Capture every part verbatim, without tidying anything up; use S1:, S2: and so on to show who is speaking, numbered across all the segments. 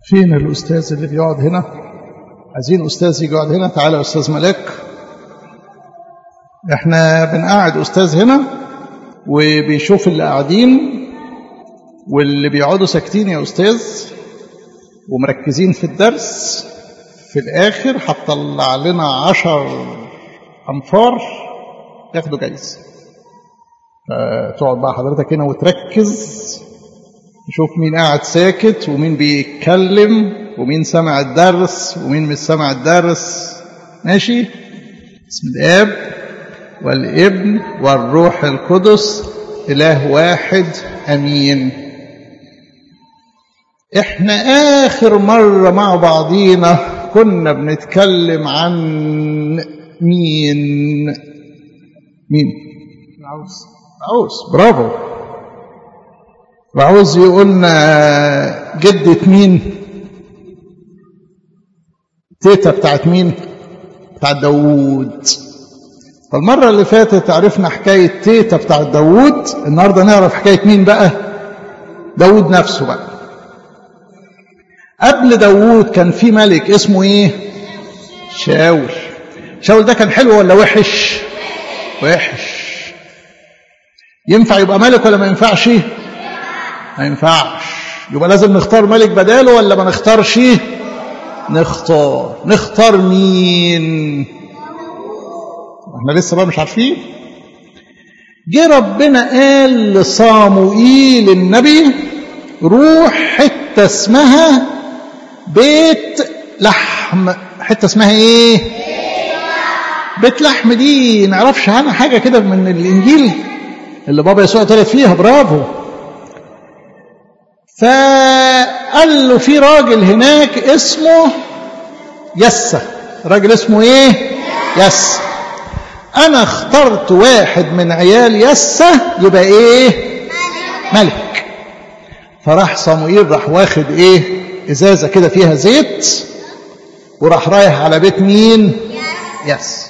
S1: فين الأستاذ اللي بيقعد هنا؟ عايزين أستاذ يجي يقعد هنا. تعالى يا أستاذ ملاك. احنا بنقعد أستاذ هنا وبيشوف اللي قاعدين واللي بيقعدوا ساكتين يا أستاذ ومركزين في الدرس. في الآخر هتطلع لنا عشر أنفار ياخدوا جايزة. فتقعد بقى حضرتك هنا وتركز تشوف مين قاعد ساكت ومين بيتكلم ومين سمع الدرس ومين مش سمع الدرس. ماشي؟ بسم الآب والابن والروح القدس إله واحد أمين. احنا آخر مرة مع بعضينا كنا بنتكلم عن مين؟ مين؟ العوز. العوز، برافو. العوز يقولنا جدة مين؟ تيتا بتاعت مين؟ بتاعت داوود. فالمرة اللي فاتت عرفنا حكاية تيتا بتاعت داوود. النهاردة نعرف حكاية مين بقى؟ داوود نفسه بقى. قبل داوود كان في ملك اسمه ايه؟ شاول. شاول ده كان حلو ولا وحش؟ وحش. ينفع يبقى ملك ولا ما ينفعش؟ ما ينفعش. يبقى لازم نختار ملك بداله ولا ما نختارش؟ نختار. نختار مين؟ احنا لسه بقى مش عارفين. جه ربنا قال لصاموئيل النبي روح حتة اسمها بيت لحم. حتة اسمها ايه؟ بيت لحم. دي نعرفش عنها حاجة كده من الإنجيل اللي بابا يسوع اتولد فيها. برافو. فقال له في راجل هناك اسمه يسى. راجل اسمه ايه؟ يسى. انا اخترت واحد من عيال يسى يبقى ايه؟ ملك. فراح صموئيل راح واخد ايه؟ ازازة كده فيها زيت وراح رايح على بيت مين؟ يسى.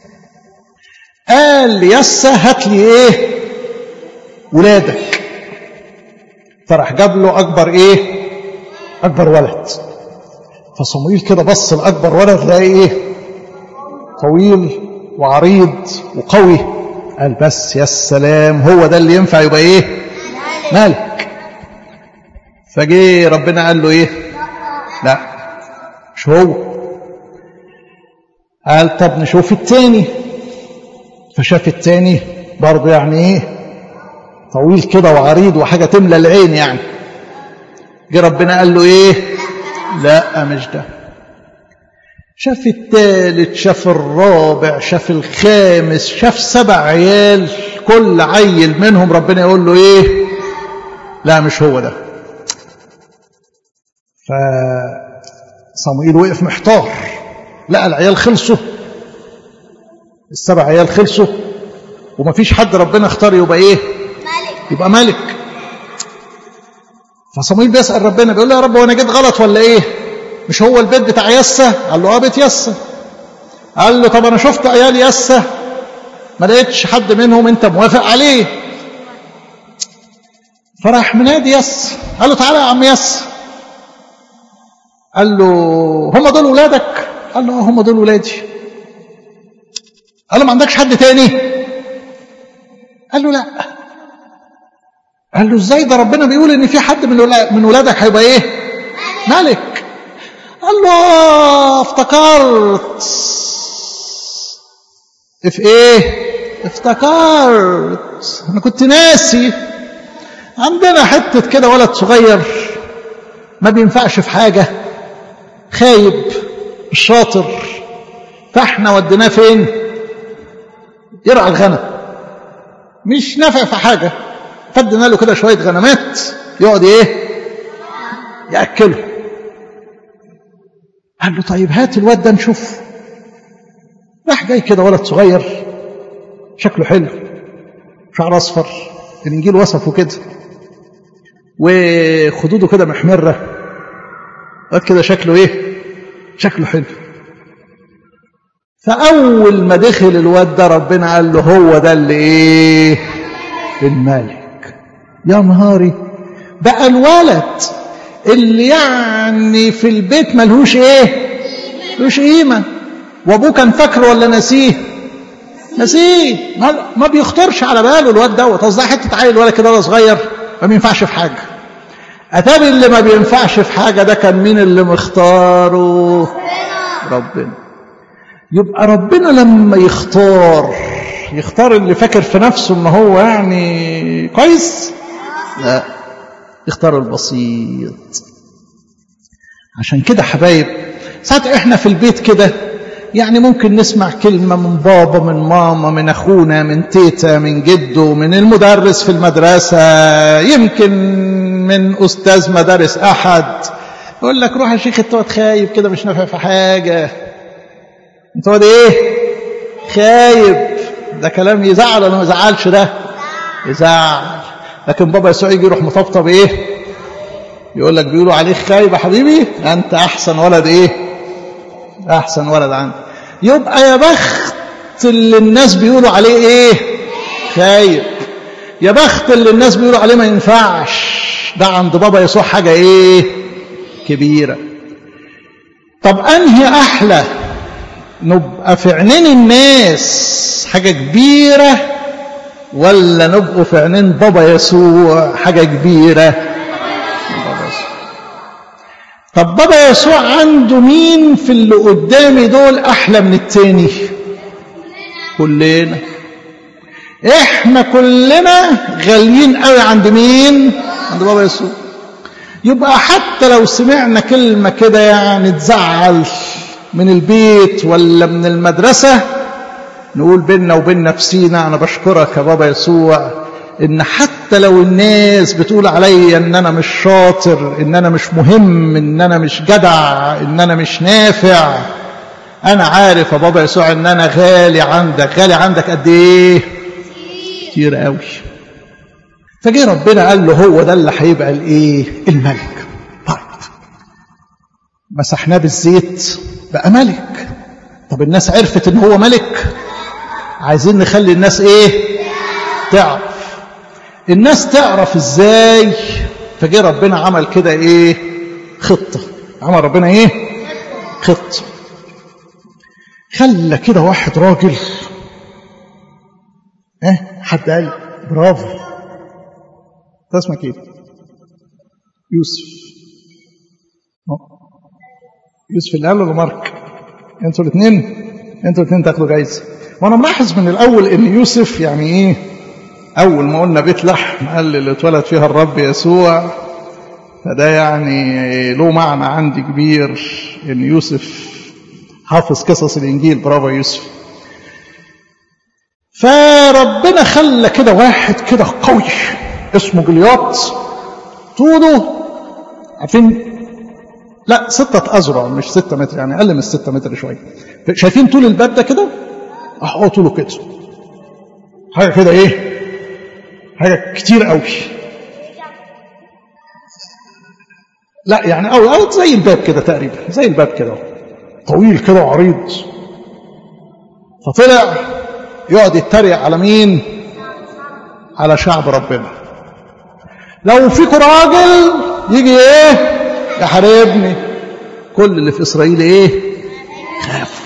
S1: قال ليسى هات لي ايه؟ ولادك. فراح جاب له اكبر ايه؟ اكبر ولد. فصموئيل كده بص لاكبر ولد لقى ايه؟ طويل وعريض وقوي. قال بس يا السلام هو ده اللي ينفع يبقى ايه؟ ملك. فجي ربنا قال له ايه؟ لا مش هو. قال طب نشوف التاني. فشاف التاني برضه يعني ايه؟ طويل كده وعريض وحاجة تملى العين يعني. جه ربنا قال له ايه؟ لا مش ده. شاف الثالث، شاف الرابع، شاف الخامس، شاف سبع عيال. كل عيل منهم ربنا يقول له ايه؟ لا مش هو ده. فصموئيل وقف محتار. لقى العيال خلصوا، السبع عيال خلصوا ومفيش حد ربنا اختار يبقى ايه؟ ملك. يبقى ملك. فصموئيل بيسأل ربنا بيقول له يا رب وانا جيت غلط ولا ايه؟ مش هو البيت بتاع يسى؟ قال له اه بيت يسى. قال له طب انا شفت عيال يسى ما لقيتش حد منهم انت موافق عليه. فراح منادي يسى قال له تعالى يا عم يسى. قال له هم دول ولادك؟ قال له اه هم دول ولادي. قال له ما عندكش حد تاني؟ قال له لا. قال له ازاي ده ربنا بيقول ان في حد من من ولادك هيبقى ايه؟ ملك. قال له آه افتكرت. في ايه؟ افتكرت انا كنت ناسي. عندنا حتة كده ولد صغير ما بينفعش في حاجة، خايب مش شاطر، فاحنا وديناه فين؟ يرعى الغنم، مش نافع في حاجة. فدنا له كده شوية غنمات يقعد ايه؟ يأكله. قال له طيب هات الواد ده نشوف. راح جاي كده ولد صغير شكله حلو، شعر اصفر، الانجيل وصفه كده، وخدوده كده محمره، واد كده شكله ايه؟ شكله حلو. فاول ما دخل الواد ده ربنا قال له هو ده اللي ايه؟ الملك. يا نهاري، بقى الولد اللي يعني في البيت ملهوش ايه ملهوش قيمه، وابوه كان فاكره ولا نسيه؟ نسيه، ما بيخطرش على باله الواد دوت، اصل ده حته عيل ولا كده ولا صغير ما بينفعش في حاجه. اتاري اللي ما بينفعش في حاجه ده كان مين اللي مختاره؟ ربنا. يبقى ربنا لما يختار يختار اللي فاكر في نفسه ان هو يعني كويس؟ لا، يختار البسيط. عشان كده حبايب ساعات احنا في البيت كده يعني ممكن نسمع كلمة من بابا، من ماما، من أخونا، من تيتا، من جده، من المدرس في المدرسة، يمكن من أستاذ مدارس أحد، يقول لك روح يا شيخ انت واد خايب كده مش نافع في حاجة، انت واد ايه خايب. ده كلام يزعل ولا ما يزعلش؟ ده يزعل. لكن بابا يسوع يجي يروح مطبطب ايه، يقول لك بيقولوا عليك خايب يا حبيبي، انت احسن ولد ايه، احسن ولد عندي. يبقى يا بخت اللي الناس بيقولوا عليه ايه خايب، يا بخت اللي الناس بيقولوا عليه ما ينفعش، ده عند بابا يسوع حاجه ايه كبيره. طب انهي احلى، نبقى في عينين الناس حاجه كبيره ولا نبقوا في عينين بابا يسوع حاجه كبيره؟ طب بابا يسوع عنده مين في اللي قدامي دول احلى من التاني؟ كلنا. احنا كلنا غاليين قوي عند مين؟ عند بابا يسوع. يبقى حتى لو سمعنا كلمة كده يعني تزعل من البيت ولا من المدرسة، نقول بيننا وبين نفسينا انا بشكرك يا بابا يسوع ان حتى لو الناس بتقول عليا ان انا مش شاطر، ان انا مش مهم، ان انا مش جدع، ان انا مش نافع، انا عارف يا بابا يسوع ان انا غالي عندك. غالي عندك قد ايه؟ كتير قوي. فجي ربنا قال له هو ده اللي هيبقى الايه الملك. طيب مسحناه بالزيت بقى ملك. طب الناس عرفت ان هو ملك، عايزين نخلي الناس ايه تعرف. الناس تعرف ازاي؟ فجي ربنا عمل كده ايه خطة. عمل ربنا ايه خطة. خلى كده واحد راجل، اه حد قال برافو، اسمك ايه؟ يوسف. يوسف اللي قال ولا مارك؟ انتوا الاثنين انتوا الاثنين تاخدوا جايزة. وانا ملاحظ من الاول ان يوسف يعني ايه، اول ما قلنا بيت لحم قال اللي اتولد فيها الرب يسوع، فده يعني له معنى عندي كبير ان يوسف حافظ قصص الانجيل. برافو يوسف. فربنا خلى كده واحد كده قوي اسمه جليات، طوله عارفين لا ستة أذرع مش ستة متر، يعني أقل من ستة متر شوية. شايفين طول الباب ده كده؟ أهو طوله كده حاجة كده إيه؟ حاجة كتير قوي. لا يعني أو أو زي الباب كده تقريبا، زي الباب كده طويل كده وعريض. فطلع يقعد يتريق على مين؟ على شعب ربنا. لو فيكم راجل يجي ايه يحاربني، كل اللي في اسرائيل ايه خافوا.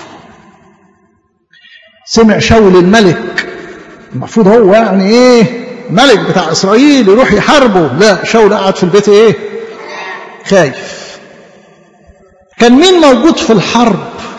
S1: سمع شاول الملك، المفروض هو يعني ايه ملك بتاع اسرائيل يروح يحاربه، لا شاول قاعد في البيت ايه خايف. كان مين موجود في الحرب؟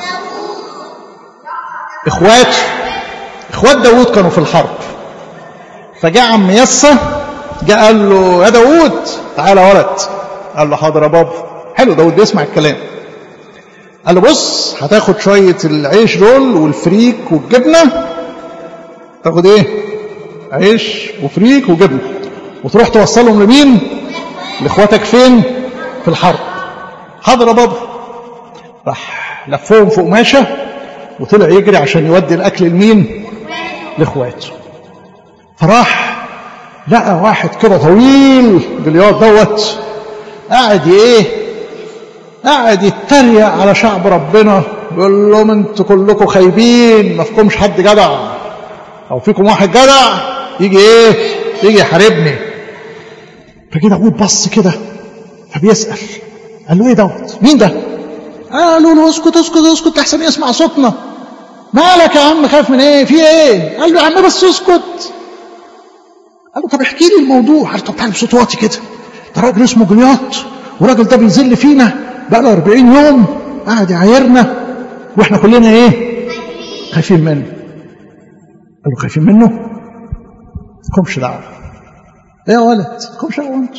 S1: اخواته، اخوات داود كانوا في الحرب. فجاء عم يسى جاء قال له يا داود تعالى يا ولد. قال له حاضر يا بابا. حلو داود بيسمع الكلام. قال له بص هتاخد شويه العيش دول والفريك والجبنه، تاخد ايه عيش وفريك وجبنه وتروح توصلهم لمين؟ لاخواتك فين؟ في الحرب. حاضر يا بابا. راح لفهم في قماشه وطلع يجري عشان يودي الاكل لمين؟ لاخواته. فراح لقى واحد كده طويل جليات دوت قاعد ايه قاعد يتريق على شعب ربنا، يقول لهم انتوا كلكم خايبين، ما فيكمش حد جدع، او فيكم واحد جدع يجي ايه يجي يحاربني. فكده داود بص كده، فبيسأل قال له ايه دوت مين ده؟ قالوا له اسكت اسكت اسكت احسن يسمع صوتنا. مالك يا عم خايف من ايه؟ في ايه؟ قال له يا عم بس اسكت. قال له طب احكي لي الموضوع. قال له طب تعالى بصوت واطي كده، ده راجل اسمه جولياط، والراجل ده بيذل فينا بقى له أربعين يوم قاعد يعايرنا واحنا كلنا ايه؟ خايفين منه. قال له خايفين منه؟ مالكمش دعوه. ايه يا ولد؟ مالكمش دعوه انتوا.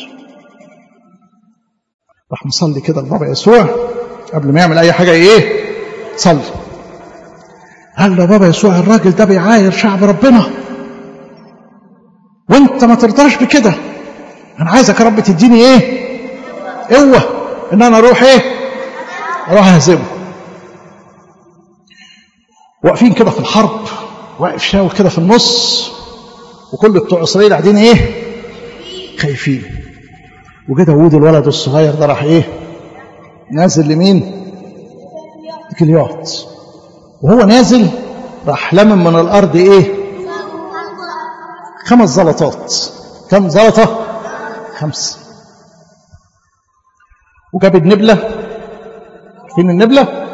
S1: راح مصلي كده لبابا يسوع قبل ما يعمل اي حاجه ايه؟ صلي. قال له يا بابا يسوع الراجل ده بيعاير شعب ربنا وانت ما ترضاش بكده، انا عايزك يا رب تديني ايه؟ قوه ان انا اروح ايه؟ اروح اهزمه. واقفين كده في الحرب، واقف شاول كده في النص وكل بتوع اسرائيل قاعدين ايه؟ خايفين. وجه داوود الولد الصغير ده راح ايه؟ نازل لمين؟ جولياط. وهو نازل راح لمم من الارض ايه؟ خمس زلطات. كم زلطه؟ خمسه. وجاب النبله، فين النبله؟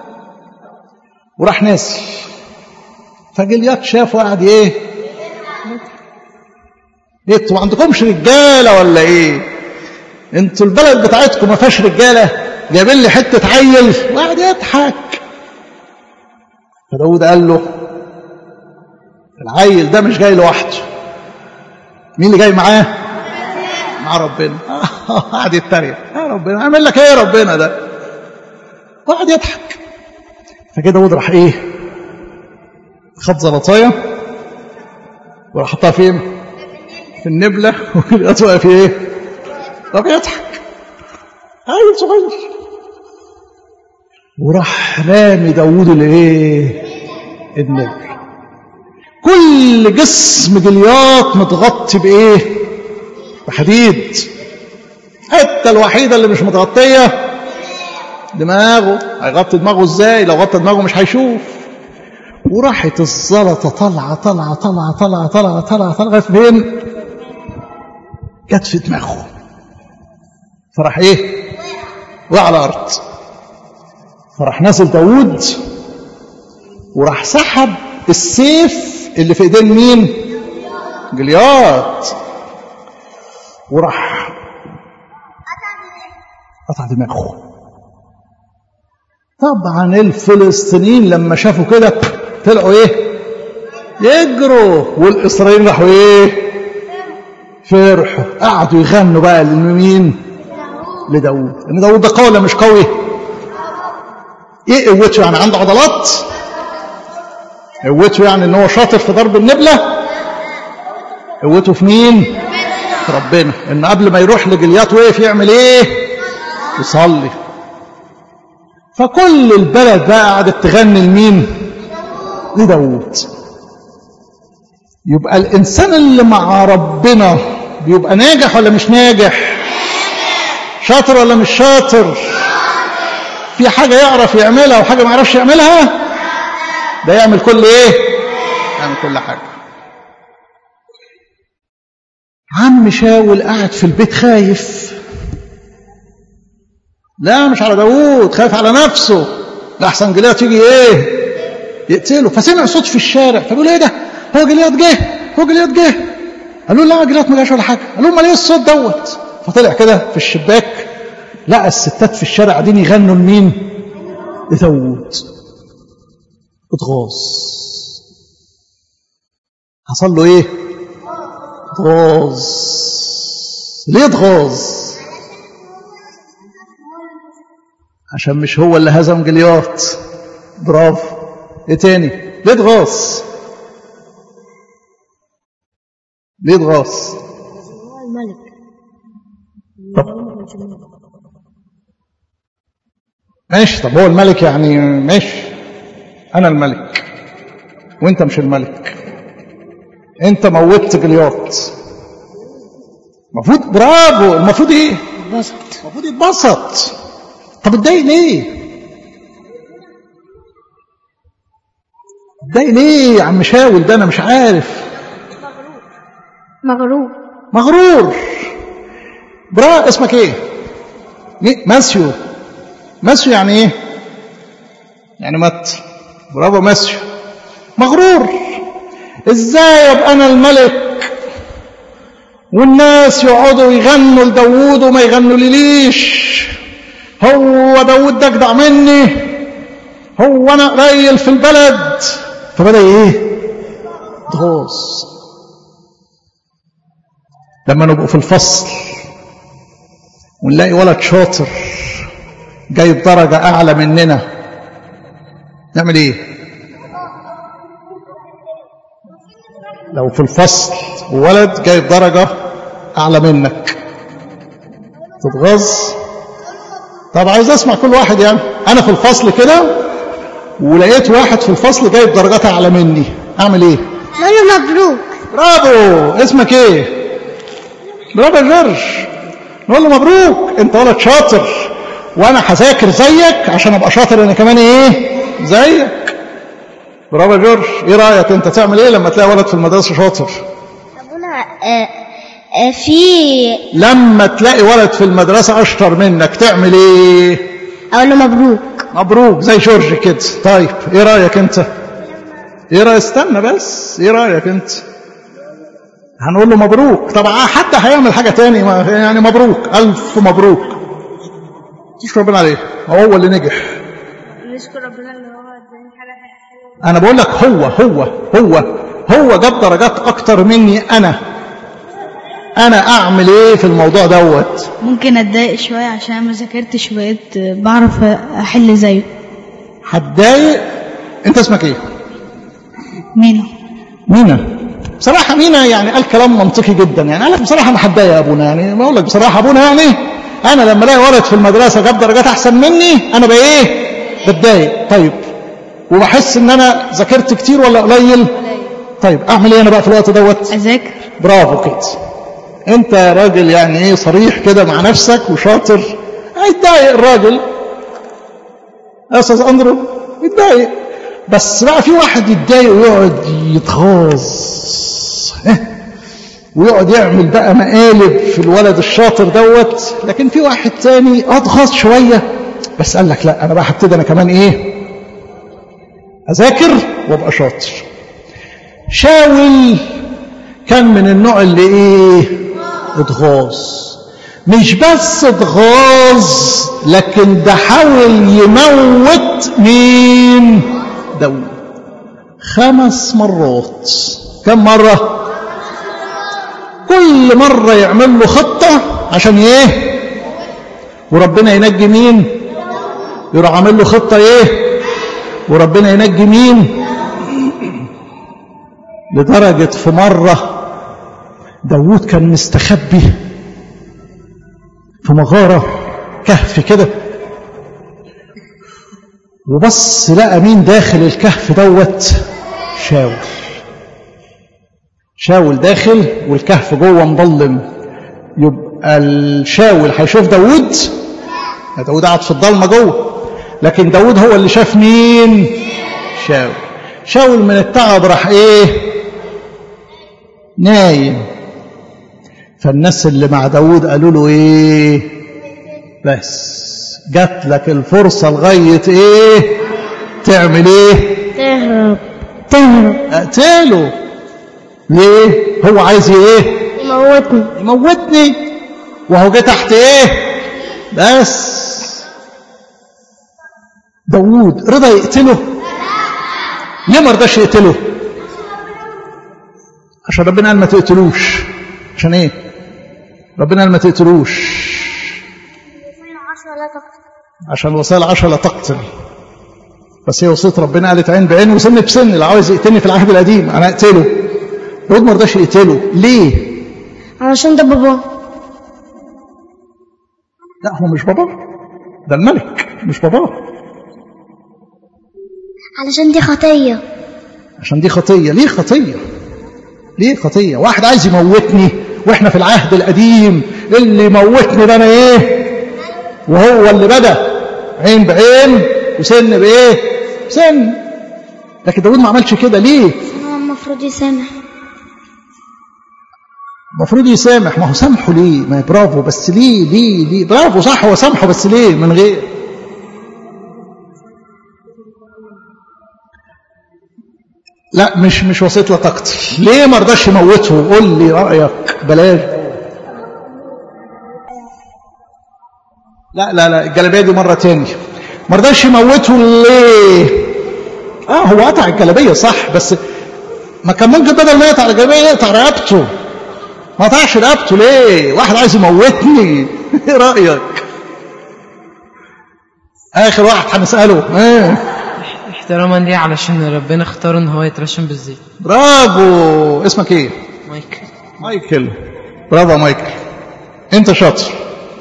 S1: وراح نازل. فجولياط شافه قاعد ايه؟ ايه انتوا ما عندكمش رجاله ولا ايه؟ انتوا البلد بتاعتكم ما فيهاش رجاله؟ جايبين لي حته عيل وقاعد يضحك. فداود قال له العيل ده مش جاي لوحده. مين اللي جاي معاه؟ مع ربنا. قاعد يتريق. يا ربنا عامل لك ايه يا ربنا ده؟ وقعد يضحك. فكده داود راح ايه؟ خد زلطايه وراح حطها فين؟ في النبله. وجولياط واقف ايه؟ طب يضحك عيل صغير. وراح رامي داود الايه؟ النبل. كل جسم جولياط متغطي بايه؟ بحديد. حتى الوحيده اللي مش متغطيه دماغه. هيغطي دماغه ازاي؟ لو غطى دماغه مش هيشوف. وراحت الزلطه طالعه طالعه طالعه طالعه طالعه طالعه طالعه لغايه فين؟ جت في دماغه. فراح ايه؟ وقع على الارض. فراح نازل داود وراح سحب السيف اللي في ايدين مين؟ جولياط. وراح قطع دماغه. طبعا الفلسطينيين لما شافوا كده طلعوا ايه؟ يجروا. والاسرائيليين راحوا ايه؟ فرحوا. قعدوا يغنوا بقى لمين؟ لداود. ان داود ده قوي ولا مش قوي؟ ايه قوته؟ يعني عنده عضلات؟ قوته يعني ان هو شاطر في ضرب النبله؟ قوته في مين؟ في ربنا. ان قبل ما يروح لجولياط وقف يعمل ايه؟ يصلي. فكل البلد بقى قعدت تغني لمين؟ لداود. يبقى الانسان اللي مع ربنا بيبقى ناجح ولا مش ناجح؟ شاطر ولا مش شاطر؟ في حاجة يعرف يعملها وحاجة ما يعرفش يعملها؟ ده يعمل كل ايه؟ يعمل كل حاجة. عم شاول قاعد في البيت خايف. لا مش على داود، خايف على نفسه. لأحسن جولياط يجي ايه؟ يقتله. فسمع صوت في الشارع فبيقول ايه ده؟ هو جولياط جه، هو جولياط جه. قالوا لا جولياط ما جاش ولا حاجة. قالوا امال ايه الصوت دوت؟ فطلع كده في الشباك لقى الستات في الشارع قاعدين يغنوا لمين؟ لداود. اتغاظ. حصل له ايه؟ اتغاظ. ليه اتغاظ؟ عشان مش هو اللي هزم جولياط. برافو. ايه تاني؟ ليه اتغاظ؟ ليه اتغاظ؟
S2: هو الملك.
S1: طب ماشي. طب هو الملك يعني ماشي. انا الملك وانت مش الملك. انت موتت جولياط. المفروض برافو. المفروض ايه؟
S2: يتبسط.
S1: المفروض يتبسط. طب اتضايق ليه؟ اتضايق ليه يا عم شاول ده؟ انا مش عارف.
S2: مغرور.
S1: مغرور. برا اسمك ايه؟ ماسيو. ماسيو يعني ايه؟ يعني مات. برافو ماسيو. مغرور. ازاي ابقى انا الملك والناس يقعدوا يغنوا لداوود وما يغنوا ليش؟ هو داوود ده اجدع مني، هو انا قليل في البلد. فبدا ايه؟ تغوص. لما نبقوا في الفصل ونلاقي ولد شاطر جايب درجة أعلى مننا نعمل إيه؟ لو في الفصل وولد جايب درجة أعلى منك تتغاظ؟ طب عايز أسمع كل واحد. يعني أنا في الفصل كده ولقيت واحد في الفصل جايب درجات أعلى مني أعمل إيه؟
S2: نقول له مبروك.
S1: برافو. اسمك إيه؟ برافو يا جورج. نقول له مبروك انت ولد شاطر وانا هذاكر زيك عشان ابقى شاطر انا كمان ايه زيك. برافو يا جورج. ايه رايك انت تعمل ايه لما تلاقي ولد في المدرسه شاطر؟
S2: ابونا آه آه في
S1: لما تلاقي ولد في المدرسه اشطر منك تعمل ايه؟
S2: اقول له مبروك.
S1: مبروك زي جورج كده. طيب ايه رايك انت؟ ايه رايك؟ استنى بس. ايه رايك انت؟ هنقول له مبروك. طبعا حتى هيعمل حاجة تاني يعني مبروك ألف مبروك. نشكر ربنا عليه هو اللي نجح.
S2: نشكر ربنا اللي هو اداني حاجة حلوة.
S1: أنا بقول لك هو هو هو هو جاب درجات أكتر مني. أنا أنا أعمل إيه في الموضوع دوت؟
S3: ممكن أتضايق شوية عشان ما ذاكرتش وبقيت بعرف أحل زيه.
S1: هتضايق؟ أنت اسمك إيه؟
S3: مينا.
S1: مينا. بصراحة مينا يعني قال كلام منطقي جدا. يعني قال لك بصراحة أنا هتضايق يا أبونا. يعني ما أقول لك بصراحة أبونا يعني أنا لما ألاقي ولد في المدرسة جاب درجات أحسن مني أنا بقى إيه؟ بتضايق. طيب وبحس إن أنا ذاكرت كتير ولا قليل؟ طيب أعمل إيه أنا بقى في الوقت دوت؟
S3: أذاكر.
S1: برافو كده. أنت راجل يعني إيه صريح كده مع نفسك وشاطر. هيتضايق الراجل يا أستاذ أندرو يتضايق. بس بقى في واحد يتضايق ويقعد يتغاظ ويقعد يعمل بقى مقالب في الولد الشاطر دوت. لكن في واحد تاني اضغط شوية بس قال لك لا انا بقى هبتدي انا كمان ايه اذاكر وابقى شاطر. شاول كان من النوع اللي ايه اتغاظ. مش بس اتغاظ لكن ده حاول يموت مين؟ داود. خمس مرات. كم مرة؟ كل مرة يعمل له خطة عشان ايه؟ وربنا ينجي مين؟ يروح عامل له خطة ايه؟ وربنا ينجي مين؟ لدرجة في مرة داود كان مستخبي في مغارة كهف كده وبص لقى مين داخل الكهف دوت؟ شاول. شاول داخل والكهف جوه مظلم. يبقى الشاول هيشوف داود؟ داود قاعد في الضلمه جوه. لكن داود هو اللي شاف مين؟ شاول. شاول من التعب راح ايه؟ نايم. فالناس اللي مع داود قالوا له ايه؟ بس جات لك الفرصه لغايه ايه؟ تعمل ايه؟
S2: تهرب. تهرب.
S1: اقتله. ليه؟ هو عايز ايه؟
S2: يموتني.
S1: يموتني. وهو جه تحت ايه؟ بس داوود رضى يقتله؟ ليه ما رضاش يقتله؟ عشان ربنا قال ما تقتلوش. عشان ايه؟ ربنا قال ما تقتلوش عشان الوصايا العشرة لا تقتل. بس هي وصية ربنا قالت عين بعين وسن بسن. اللي عاوز يقتلني في العهد القديم انا اقتله. داود ما رضاش يقتله. ليه؟
S2: علشان ده بابا.
S1: لا هو مش بابا، ده الملك مش بابا.
S2: علشان دي خطية.
S1: عشان دي خطية. ليه خطية؟ ليه خطية؟ واحد عايز يموتني واحنا في العهد القديم اللي يموتني ده انا ايه؟ وهو اللي بدأ عين بعين وسن بايه؟ سن. لكن داود ما عملش كده. ليه؟
S2: هو المفروض يسامح.
S1: المفروض يسامح. ما هو سامحه ليه؟ ما برافو، بس ليه ليه ليه برافو صح، هو سامحه بس ليه؟ من غير لا مش مش وصيت لا تقتل. ليه ما رضاش يموته؟ قول لي رايك. بلاش. لا لا لا الجلابيه دي مره تاني. ما رضاش يموته ليه؟ اه هو قطع الجلابيه صح، بس ما كان ممكن بدل ما يقطع الجلابيه يقطع رقبته. ما قطعش رقبته ليه؟ واحد عايز يموتني. ايه رايك؟ اخر واحد هنساله. ايه
S4: احتراما ليه؟ علشان ربنا اختار ان هو يترشم بالزيت.
S1: برافو. اسمك ايه؟
S4: مايكل.
S1: مايكل. برافو مايكل، انت شاطر.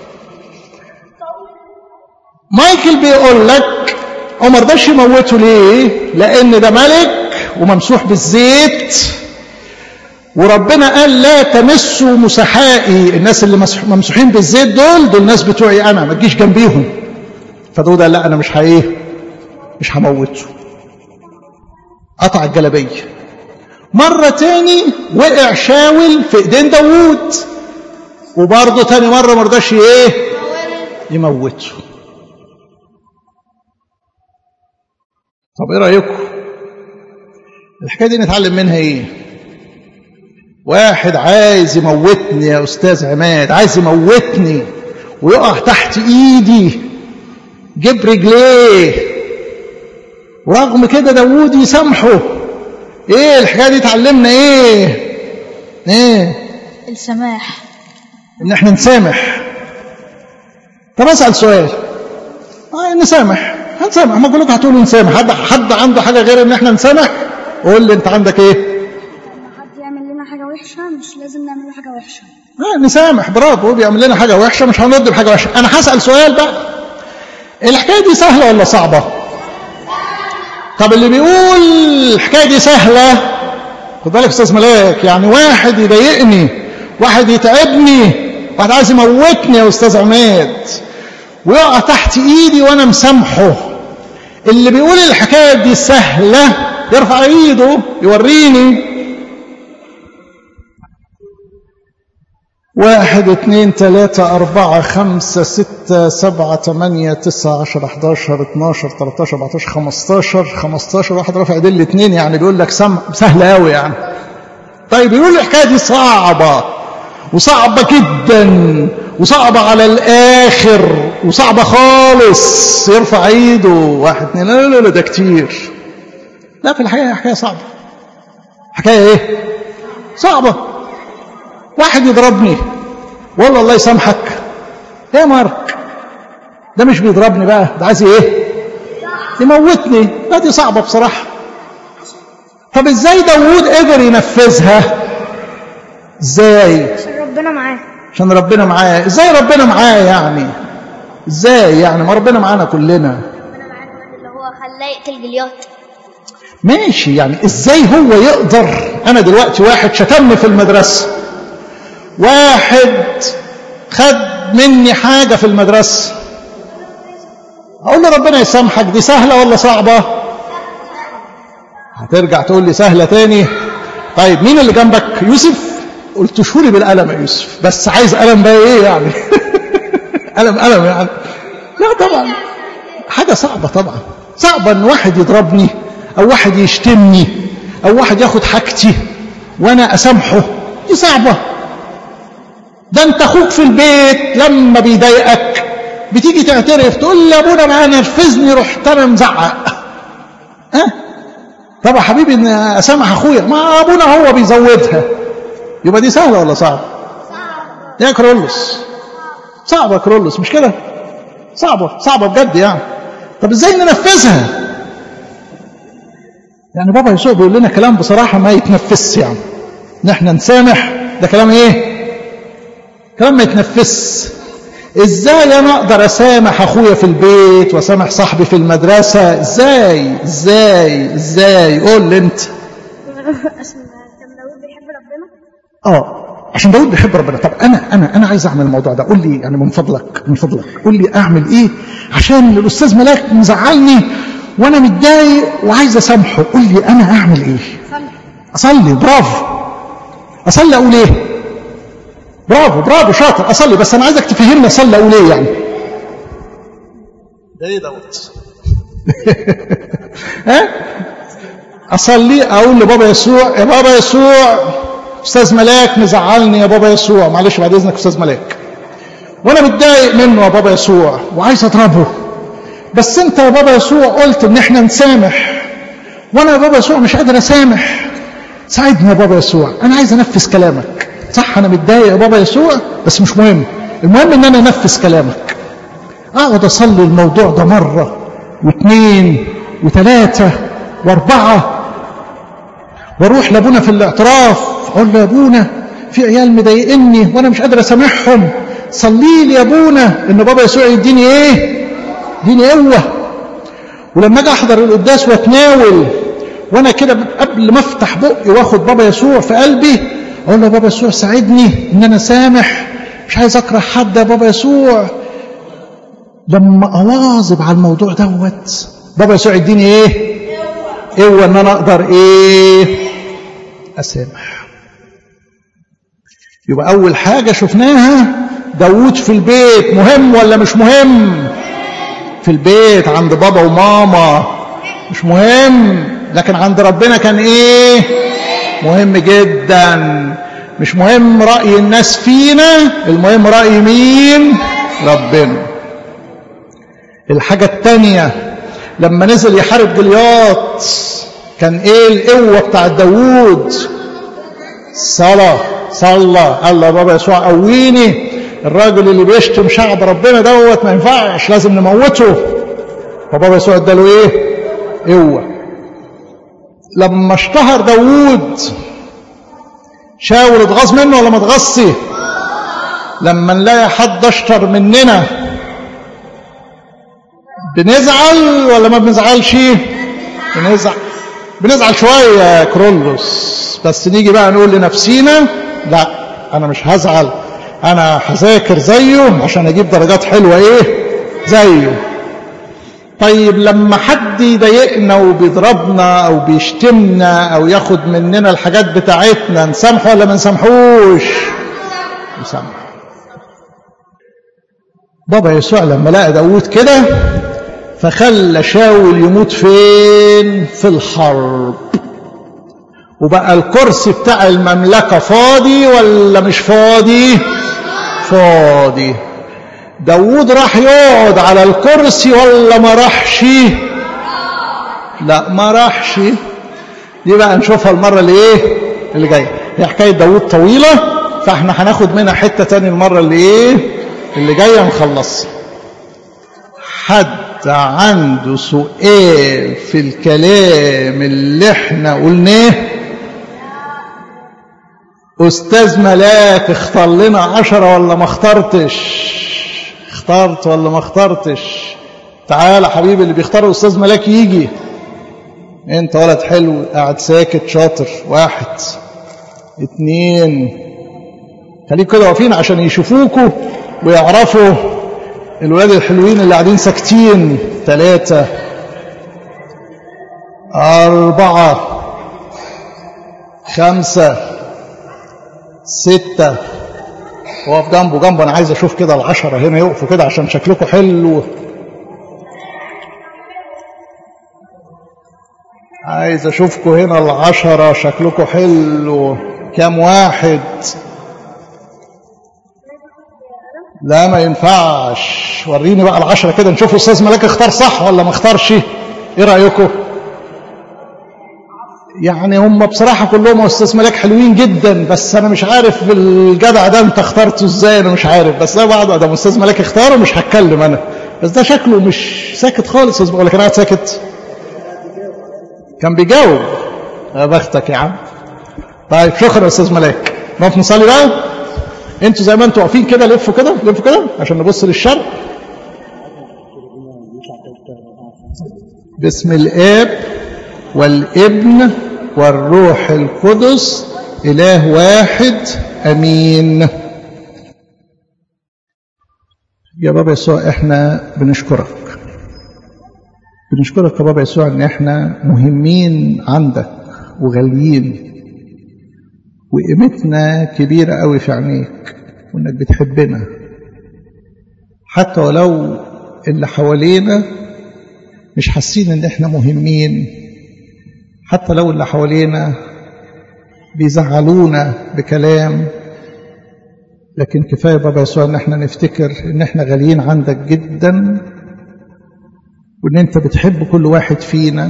S1: مايكل بيقول لك هو ما رضاش يموته ليه؟ لان ده ملك وممسوح بالزيت، وربنا قال لا تمسوا مسحائي. الناس اللي ممسوحين بالزيت دول دول الناس بتوعي انا، ما تجيش جنبيهم. فداود قال لا انا مش هايه مش هموته. قطع الجلابيه. مره تاني وقع شاول في ايدين داوود، وبرضه تاني مره ما رضاش ايه يموته. طب ايه رايكم؟ الحكايه دي نتعلم منها ايه؟ واحد عايز يموتني يا استاذ عماد، عايز يموتني ويقع تحت ايدي، جيب رجليه، ورغم كده داوود يسامحه. ايه الحكايه دي تعلمنا ايه؟ ايه؟
S3: السماح،
S1: ان احنا نسامح. طب اسال سؤال. اه نسامح، هنسامح. ما كلكم هتقولوا نسامح. حد حد عنده حاجه غير ان احنا نسامح؟ قول لي انت عندك ايه؟
S2: لما حد يعمل لنا حاجه وحشه مش لازم نعمل له حاجه وحشه.
S1: اه نسامح. برافو. بيعمل لنا حاجه وحشه مش هنرد بحاجه وحشه. انا هسال سؤال بقى، الحكايه دي سهله ولا صعبه؟ طب اللي بيقول الحكايه دي سهله، خد بالك استاذ ملاك، يعني واحد يضايقني، واحد يتعبني، واحد عايز يموتني يا استاذ عماد، ويقع تحت ايدي وانا مسامحه. اللي بيقول الحكايه دي سهله يرفع ايده يوريني. واحد اثنين ثلاثة أربعة خمسة ستة سبعة ثمانية تسعة عشرة احداشر اتناشر تلاتاشر اربعتاشر خمستاشر خمستاشر. واحد رافع ايديه الاثنين، يعني بيقول لك سم... سهله قوي يعني. طيب يقول الحكايه دي صعبه، وصعبه جدا، وصعبه على الاخر، وصعبه خالص، يرفع ايده. واحد اثنين. لا لا لا ده كتير. لا في الحقيقه حكايه صعبه. حكايه ايه؟ صعبه. واحد يضربني، والله الله يسامحك يا مارك، ده مش بيضربني بقى، ده عايز ايه؟ يموتني. لا دي صعبه بصراحه. طب ازاي داوود قدر ينفذها؟ ازاي؟
S2: عشان ربنا معاه.
S1: عشان ربنا معاه. ازاي ربنا معاه يعني؟ ازاي يعني؟ ما ربنا معانا كلنا.
S2: ربنا معاه كمان اللي هو خلاه يقتل جليات.
S1: ماشي، يعني ازاي هو يقدر؟ انا دلوقتي واحد شتمني في المدرسه، واحد خد مني حاجه في المدرسه، اقول له ربنا يسامحك، دي سهله ولا صعبه؟ هترجع تقول لي سهله تاني. طيب مين اللي جنبك؟ يوسف. قلت شهوري بالقلم يا يوسف، بس عايز قلم بقى ايه يعني؟ قلم قلم يعني. لا طبعا حاجه صعبه، طبعا صعبه ان واحد يضربني او واحد يشتمني او واحد ياخد حاجتي وانا اسامحه، دي صعبه. ده انت اخوك في البيت لما بيضايقك بتيجي تعترف تقول لي ابونا معاه نرفزني، رحت انا مزعق. ها أه؟ طب يا حبيبي ان اسامح اخويا، ما ابونا هو بيزودها. يبقى دي سهله ولا صعبه؟ يا كرولوس صعبه. يا كرولوس مش كده؟ صعبه صعبه بجد يعني. طب ازاي ننفذها؟ يعني بابا يسوع بيقول لنا كلام بصراحه ما يتنفسش، يعني ان احنا نسامح ده كلام ايه؟ كلام ما يتنفسش. ازاي انا اقدر اسامح اخويا في البيت واسامح صاحبي في المدرسه؟ ازاي ازاي ازاي؟ قول لي انت.
S2: عشان كان داوود بيحب ربنا.
S1: اه عشان داوود بيحب ربنا. طب انا انا انا عايز اعمل الموضوع ده، قول لي يعني من فضلك من فضلك قول لي اعمل ايه عشان الاستاذ ملاك مزعلني وانا متضايق وعايز اسامحه. قول لي انا اعمل ايه؟
S2: صلي.
S1: اصلي. برافو. اصلي. اقول ايه؟ برافو برافو شاطر اصلي، بس انا عايزك تفهمني اصلي اقول ايه يعني. ده ايه دوت؟ ها؟ اصلي اقول لبابا يسوع يا بابا يسوع استاذ ملاك مزعلني يا بابا يسوع، معلش بعد اذنك استاذ ملاك، وانا متضايق منه يا بابا يسوع وعايز اضربه، بس انت يا بابا يسوع قلت ان احنا نسامح، وانا يا بابا يسوع مش قادر اسامح، ساعدني يا بابا يسوع، انا عايز انفذ كلامك. صح انا متضايق يا بابا يسوع بس مش مهم، المهم ان انا انفذ كلامك. اقعد اصلي الموضوع ده مره واثنين وثلاثه واربعه، واروح لابونا في الاعتراف اقول له يا ابونا في عيال مضايقني وانا مش قادر اسامحهم، صلي لي يا ابونا ان بابا يسوع يديني ايه؟ يديني قوه. ولما اجي احضر القداس واتناول وانا كده قبل ما افتح بقي واخد بابا يسوع في قلبي اقول له يا بابا يسوع ساعدني ان انا سامح، مش عايز اكره حد يا بابا يسوع. لما اواظب على الموضوع دوت بابا يسوع يديني ايه؟ قوه ان انا اقدر ايه؟ اسامح. يبقى اول حاجه شفناها داوود في البيت مهم ولا مش مهم؟ في البيت عند بابا وماما مش مهم، لكن عند ربنا كان ايه؟ مهم جدا. مش مهم رأي الناس فينا، المهم رأي مين؟ ربنا. الحاجة التانية لما نزل يحارب جليات كان ايه القوة بتاع داوود؟ صلاة. صلى قال له بابا يسوع قويني، الراجل اللي بيشتم شعب ربنا دوت ما ينفعش، لازم نموته. فبابا يسوع اداله ايه؟ قوة. لما اشتهر داوود شاول اتغاظ منه ولا ما اتغاظش؟ لما نلاقي حد اشطر مننا بنزعل ولا ما بنزعلش؟ بنزعل بنزعل شويه يا كرولوس، بس نيجي بقى نقول لنفسينا لا انا مش هزعل، انا هذاكر زيه عشان اجيب درجات حلوه ايه زيه. طيب لما حد يضايقنا وبيضربنا او بيشتمنا او ياخد مننا الحاجات بتاعتنا نسامحه ولا ما نسامحوش؟ نسامحه. بابا يسوع لما لقى داوود كده فخلى شاول يموت فين؟ في الحرب. وبقى الكرسي بتاع المملكة فاضي ولا مش فاضي؟ فاضي. داوود راح يقعد على الكرسي ولا ما راحش؟ لا ما راحش. دي بقى نشوفها المرة اللي ايه اللي جاية. هي حكاية داوود طويلة فاحنا هناخد منها حتة تاني المرة اللي ايه اللي جاية نخلص. حد عنده سؤال في الكلام اللي احنا قلناه؟ أستاذ ملاك اختار لنا عشرة ولا ما اخترتش؟ اخترت ولا ما اخترتش؟ تعال حبيبي اللي بيختار أستاذ ملاك يجي. انت ولد حلو قاعد ساكت شاطر. واحد اتنين، خليك كده واقفين عشان يشوفوكوا ويعرفوا الولاد الحلوين اللي قاعدين ساكتين. ثلاثة أربعة خمسة ستة. وقف جنبه جنبه أنا عايز أشوف كده العشرة هنا يقفوا كده عشان شكلكم حلو. عايز أشوفكم هنا العشرة شكلكم حلو. كام واحد؟ لا ما ينفعش. وريني بقى العشرة كده نشوف أستاذ ملاك اختار صح ولا ما اختارش. ايه رأيكم؟ يعني هم بصراحة كلهم أستاذ ملاك حلوين جدا، بس أنا مش عارف الجدع ده أنت اخترته إزاي. أنا مش عارف، بس أنا بعد ده أستاذ ملاك اختاره مش هتكلم أنا. بس ده شكله مش ساكت خالص ولا كان قاعد ساكت؟ كان بيجاوب. يا بختك يا عم. طيب شكرا يا أستاذ ملاك. نقف نصلي بقى. انتوا زي ما انتوا واقفين كده لفوا كده لفوا كده عشان نبص للشرق. باسم الآب والابن والروح القدس إله واحد امين. يا بابا يسوع احنا بنشكرك بنشكرك يا بابا يسوع ان احنا مهمين عندك وغاليين وقيمتنا كبيرة قوي في عينيك. وإنك بتحبنا حتى ولو اللي حوالينا مش حاسين إن إحنا مهمين، حتى لو اللي حوالينا بيزعلونا بكلام، لكن كفاية بابا يسوع إن إحنا نفتكر إن إحنا غاليين عندك جدا، وإن أنت بتحب كل واحد فينا،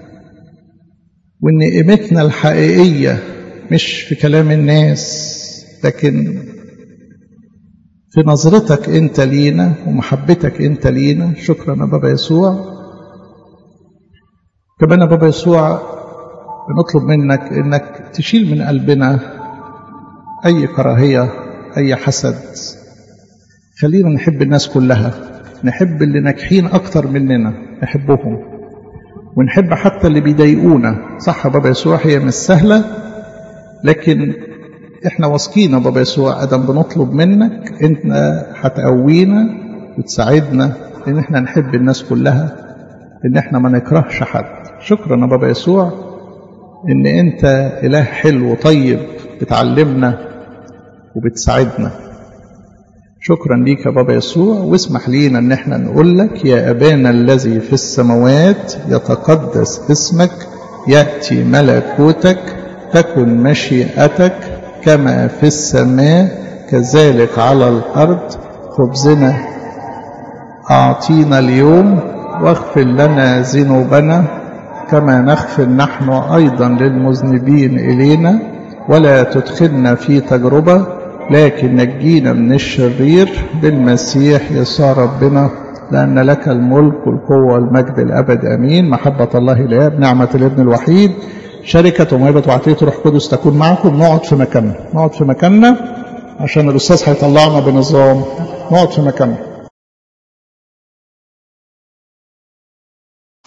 S1: وإن قيمتنا الحقيقية مش في كلام الناس لكن في نظرتك أنت لينا ومحبتك أنت لينا. شكرا يا بابا يسوع. كمان يا بابا يسوع بنطلب منك إنك تشيل من قلبنا أي كراهية، أي حسد. خلينا نحب الناس كلها، نحب اللي ناجحين أكتر مننا نحبهم، ونحب حتى اللي بيضايقونا. صح يا بابا يسوع هي مش سهلة، لكن احنا واثقين يا بابا يسوع ادم بنطلب منك انت هتقوينا وتساعدنا ان احنا نحب الناس كلها، ان احنا ما نكرهش حد. شكرا يا بابا يسوع ان انت اله حلو طيب بتعلمنا وبتساعدنا. شكرا ليك يا بابا يسوع، واسمح لينا ان احنا نقول لك يا ابانا الذي في السماوات يتقدس اسمك، يأتي ملكوتك، تكن مشيئتك كما في السماء كذلك على الأرض. خبزنا أعطينا اليوم، واغفر لنا ذنوبنا كما نغفر نحن أيضا للمذنبين إلينا، ولا تدخلنا في تجربة لكن نجينا من الشرير بالمسيح يسوع ربنا، لأن لك الملك والقوة والمجد الأبد آمين. محبة الله الآب، نعمة الابن الوحيد، شركة وموهبة وعطية روح قدس تكون معكم. نقعد في مكاننا، نقعد في مكاننا عشان الأستاذ هيطلعنا بنظام. نقعد في مكاننا.